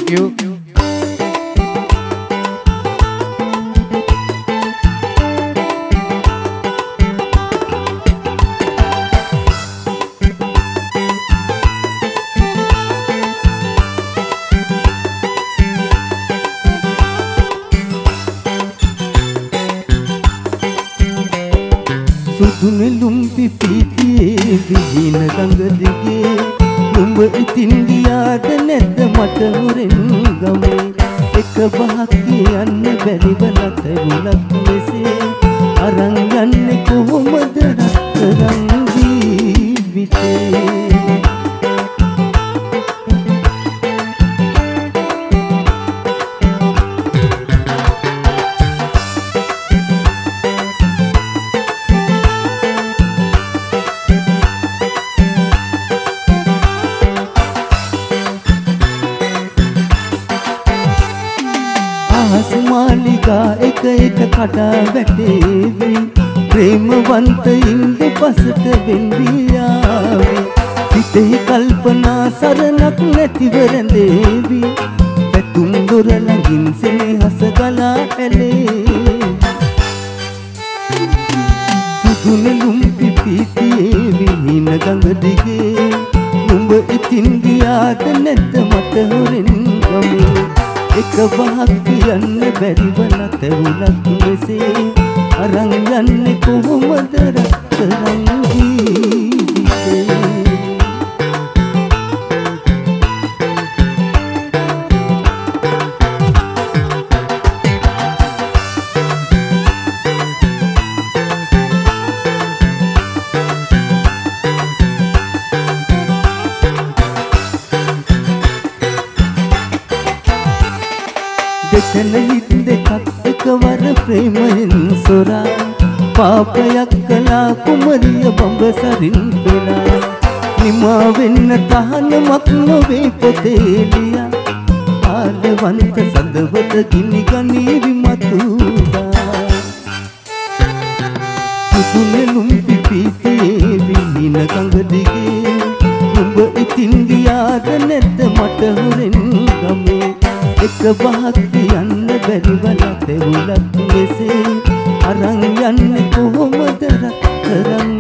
you. සුදුනෙලුම් පිපිටියේ විහින ගඟ දිගේ නුඹ ඉතින් ගියාද නැද්ද මට හොරෙන් ගමේ එක බහක් කියන්න බැරිව නැතරුණක් මෙසේ අරන් යන්නේ කොහොමද රත්තරන් ජීවිතේ මාලිගා එක එක කඩා වැටේවි ප්‍රේමවන්තයින්ගේ පසට වෙන්දියාවේ සිතෙහි කල්පනා සරණක් නැතිව රැඳේවි පැතුම් දොර ළඟින් සෙනෙහස ගලා ඇලේ සුදුනෙලුම් පිපිටියේ විහින ගඟ දිගේ නුඹ ඉතින් ගියාද නැද්ද මට හොරෙන් ගමේ එක බහක් කියන්න බැරිව නැතරුණක් මෙසේ අරන් යන්නේ කොහොමද රත්තරන් ජීවිතේ දෙතන හිත් දෙකක් එකවර ප්‍රේමයෙන් සොරා පාපයක් කළා කුමරිය බඹසරින් පෙළා නිමා වෙන්න තහනමක් නොවේ පොතේ ලියා ආලවන්ත සඳවත ගිනි ගනීවි මතුදා සුදුනෙලුම් පිපිටියේ විහින ගඟ දිගේ නුඹ ඉතින් ගියාද නැද්ද මට හොරෙන් ගමේ එක බහක් කියන්න බැරිව නැතරුණක් මෙසේ අරන් යන්නේ කොහොමද රත්තරන්